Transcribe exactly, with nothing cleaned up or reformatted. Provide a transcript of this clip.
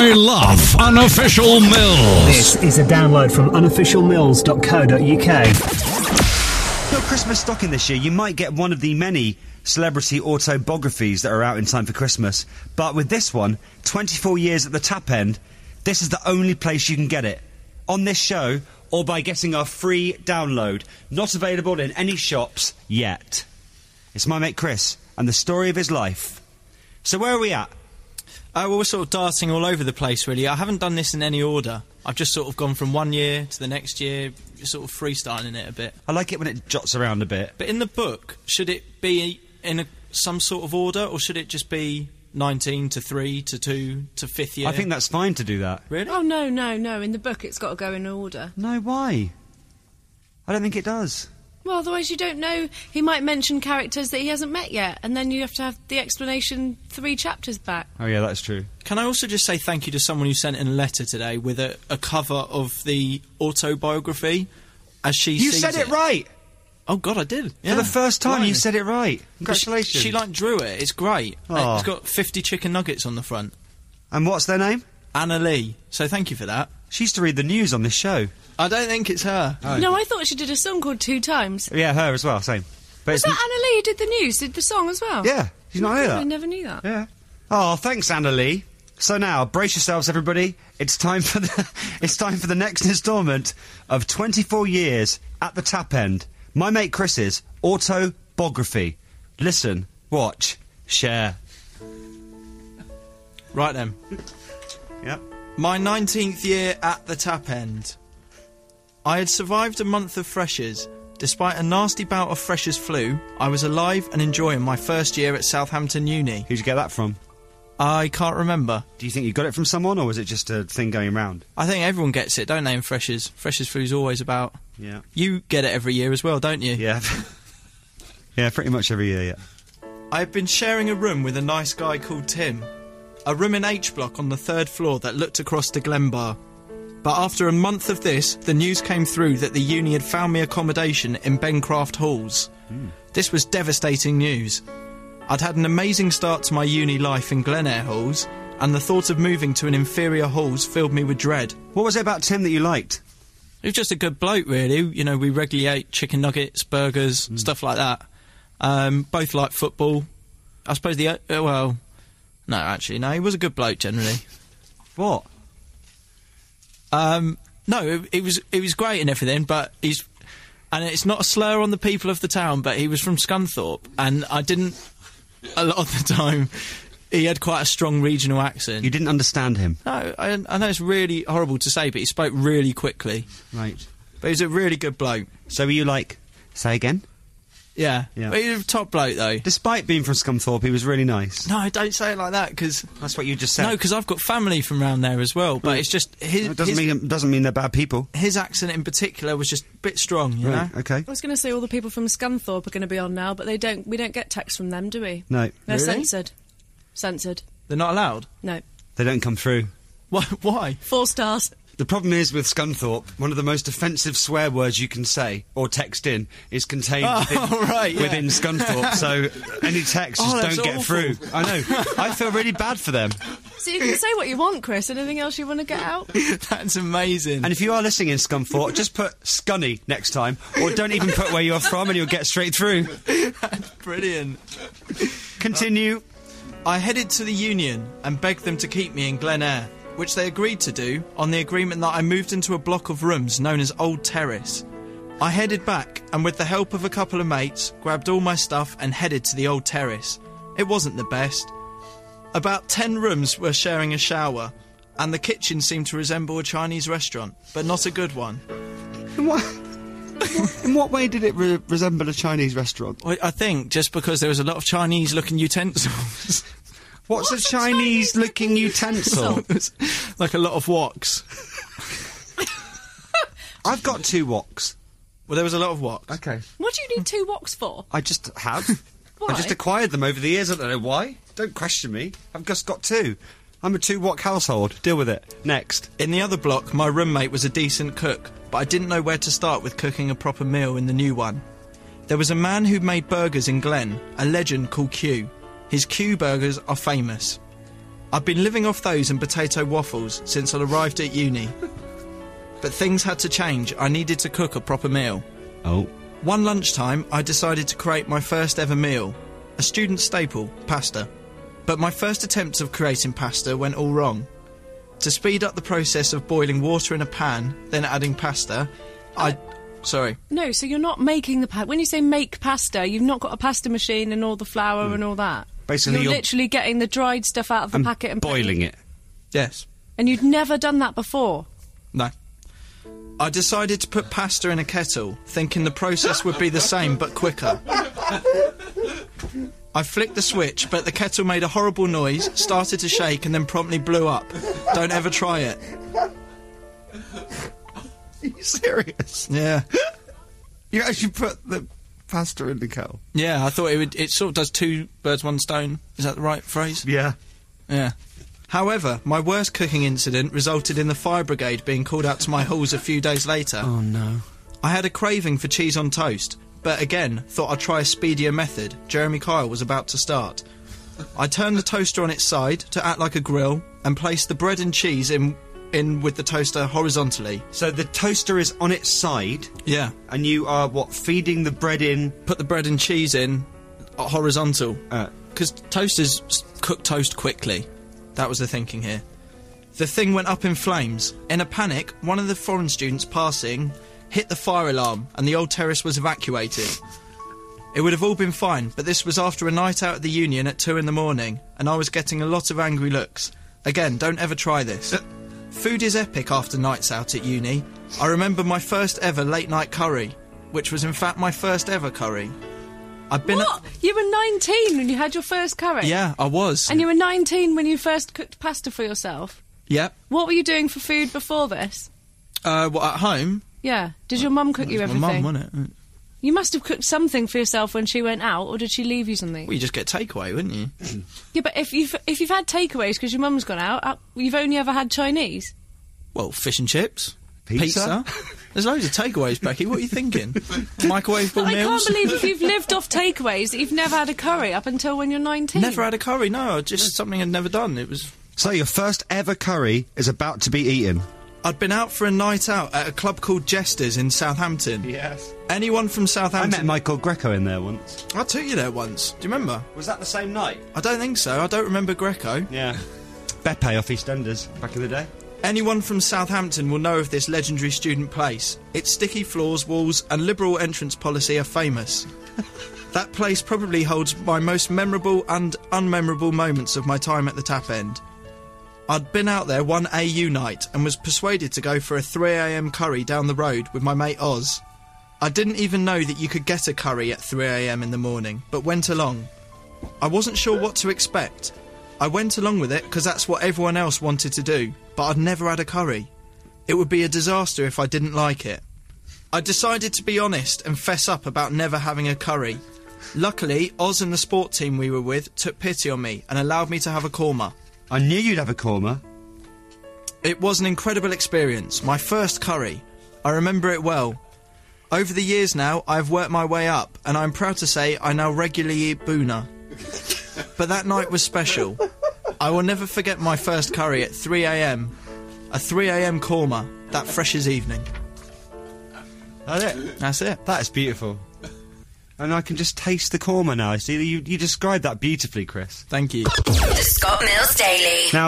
I love Unofficial Mills. This is a download from unofficial mills dot co dot uk. Your Christmas stocking this year, you might get one of the many celebrity autobiographies that are out in time for Christmas. But with this one, twenty-four years at the tap end, this is the only place you can get it. On this show, or by getting our free download. Not available in any shops yet. It's my mate Chris, and the story of his life. So where are we at? Uh, well, we're sort of darting all over the place, really. I haven't done this in any order. I've just sort of gone from one year to the next year, just sort of freestyling it a bit. I like it when it jots around a bit. But in the book, should it be in a, some sort of order, or should it just be nineteen to three to two to fifth year? I think that's fine to do that. Really? Oh, no, no, no. In the book, it's got to go in order. No, why? I don't think it does. Well, otherwise you don't know. He might mention characters that he hasn't met yet, and then you have to have the explanation three chapters back. Oh, yeah, that's true. Can I also just say thank you to someone who sent in a letter today with a, a cover of the autobiography as she You sees said it right! Oh, God, I did. Yeah. For the first time, Blimey. you said it right. Congratulations. She, she, like, drew it. It's great. Oh. It's got fifty chicken nuggets on the front. And what's their name? Anna Lee. So thank you for that. She used to read the news on this show. I don't think it's her. Oh. No, I thought she did a song called Two Times. Yeah, her as well, same. But Was it's that Anna Lee who did the news, did the song as well? Yeah, she's not I heard that. never knew that. Yeah. Oh, thanks, Anna Lee. So now, brace yourselves, everybody. It's time for the it's time for the next instalment of twenty-four years at the tap end. My mate Chris's autobiography. Listen, watch, share. Right then. Yep. My nineteenth year at the tap end. I had survived a month of freshers. Despite a nasty bout of freshers flu, I was alive and enjoying my first year at Southampton Uni. Who'd you get that from? I can't remember. Do you think you got it from someone, or was it just a thing going around? I think everyone gets it, don't they, in freshers? Freshers flu's always about... Yeah. You get it every year as well, don't you? Yeah. Yeah, pretty much every year, yeah. I had been sharing a room with a nice guy called Tim. A room in H Block on the third floor that looked across to Glenbar. But after a month of this, the news came through that the uni had found me accommodation in Bencraft Halls. Mm. This was devastating news. I'd had an amazing start to my uni life in Glenair Halls, and the thought of moving to an inferior halls filled me with dread. What was it about Tim that you liked? He was just a good bloke, really. You know, we regularly ate chicken nuggets, burgers, mm. stuff like that. Um, both liked football. I suppose the... Uh, well... No, actually, no, he was a good bloke, generally. What? Um, no, it, it was it was great and everything, but he's... And it's not a slur on the people of the town, but he was from Scunthorpe, and I didn't... A lot of the time, he had quite a strong regional accent. You didn't understand him? No, I, I know it's really horrible to say, but he spoke really quickly. Right. But he was a really good bloke. So were you like... Say again? Yeah. Yeah. But he was a top bloke, though. Despite being from Scunthorpe, he was really nice. No, don't say it like that, because... That's what you just said. No, because I've got family from round there as well, but right. it's just... His, no, it doesn't, his, mean, it doesn't mean they're bad people. His accent in particular was just a bit strong, you right. know? Okay. I was going to say all the people from Scunthorpe are going to be on now, but they don't. We don't get texts from them, do we? No. They're Really? censored. Censored. They're not allowed? No. They don't come through. Why? Why? Four stars. The problem is with Scunthorpe, one of the most offensive swear words you can say or text in is contained oh, within, right, yeah. within Scunthorpe, so any text oh, just don't get awful. through. I know. I feel really bad for them. So you can say what you want, Chris. Anything else you want to get out? That's amazing. And if you are listening in Scunthorpe, just put Scunny next time, or don't even put where you're from and you'll get straight through. That's brilliant. Continue. I headed to the union and begged them to keep me in Glenair, which they agreed to do on the agreement that I moved into a block of rooms known as Old Terrace. I headed back and with the help of a couple of mates grabbed all my stuff and headed to the Old Terrace. It wasn't the best. About ten rooms were sharing a shower and the kitchen seemed to resemble a Chinese restaurant, but not a good one. In what, in what way did it re resemble a Chinese restaurant? Well, I think just because there was a lot of Chinese looking utensils. What's, What's a Chinese-looking utensil? Like a lot of woks. I've got two woks. Well, there was a lot of woks. Okay. What do you need two woks for? I just have. Why? I just acquired them over the years. I don't know why. Don't question me. I've just got two. I'm a two-wok household. Deal with it. Next. In the other block, my roommate was a decent cook, but I didn't know where to start with cooking a proper meal in the new one. There was a man who made burgers in Glen, a legend called Q. His Q burgers are famous. I'd been living off those and potato waffles since I'd arrived at uni. But things had to change. I needed to cook a proper meal. Oh. One lunchtime, I decided to create my first ever meal. A student staple, pasta. But my first attempt of creating pasta went all wrong. To speed up the process of boiling water in a pan, then adding pasta, I... Sorry. No, so you're not making the pasta. When you say make pasta, you've not got a pasta machine and all the flour mm. and all that. Basically, you're, you're literally getting the dried stuff out of the and packet and boiling it. Yes. And you'd never done that before? No. I decided to put pasta in a kettle, thinking the process would be the same but quicker. I flicked the switch, but the kettle made a horrible noise, started to shake, and then promptly blew up. Don't ever try it. Are you serious? Yeah. You actually put the pasta in the kettle? Yeah, I thought it would. It sort of does two birds, one stone. Is that the right phrase? Yeah. Yeah. However, my worst cooking incident resulted in the fire brigade being called out to my halls a few days later. Oh, no. I had a craving for cheese on toast, but again, thought I'd try a speedier method. Jeremy Kyle was about to start. I turned the toaster on its side to act like a grill and placed the bread and cheese in in with the toaster horizontally. So the toaster is on its side? Yeah. And you are, what, feeding the bread in? Put the bread and cheese in uh, horizontal. Uh. Because toasters s- cook toast quickly. That was the thinking here. The thing went up in flames. In a panic, one of the foreign students passing hit the fire alarm and the old terrace was evacuated. It would have all been fine, but this was after a night out at the Union at two in the morning, and I was getting a lot of angry looks. Again, don't ever try this. Food is epic after nights out at uni. I remember my first ever late night curry, which was in fact my first ever curry. I've been What? You were nineteen when you had your first curry? Yeah, I was. And you were nineteen when you first cooked pasta for yourself? Yep. What were you doing for food before this? Uh, what, at home? Yeah. Did your mum cook you It was everything? My mum, wasn't it? You must have cooked something for yourself when she went out, or did she leave you something? Well, you just get takeaway, wouldn't you? Yeah, but if you've, if you've had takeaways because your mum's gone out, uh, you've only ever had Chinese? Well, fish and chips. Pizza? There's loads of takeaways, Becky. What are you thinking? Microwavable I meals? can't believe if you've lived off takeaways that you've never had a curry up until when you're nineteen. Never had a curry, no. Just something I'd never done. It was... So your first ever curry is about to be eaten? I'd been out for a night out at a club called Jesters in Southampton. Yes. Anyone from I Southampton... met Michael Greco in there once. I took you there once. Do you remember? Was that the same night? I don't think so. I don't remember Greco. Yeah. Beppe off EastEnders, back in the day. Anyone from Southampton will know of this legendary student place. Its sticky floors, walls and liberal entrance policy are famous. That place probably holds my most memorable and unmemorable moments of my time at the Tap End. I'd been out there one A U night and was persuaded to go for a three a m curry down the road with my mate Oz. I didn't even know that you could get a curry at three a m in the morning, but went along. I wasn't sure what to expect. I went along with it because that's what everyone else wanted to do, but I'd never had a curry. It would be a disaster if I didn't like it. I decided to be honest and fess up about never having a curry. Luckily, Oz and the sport team we were with took pity on me and allowed me to have a korma. I knew you'd have a korma. It was an incredible experience, my first curry. I remember it well. Over the years now, I've worked my way up, and I'm proud to say I now regularly eat boona. But that night was special. I will never forget my first curry at three a m. A three a m korma, that fresh as evening. That's it. That's it. That is beautiful. And I can just taste the korma now. See, you, you described that beautifully, Chris. Thank you. The Scott Mills Daily. Now,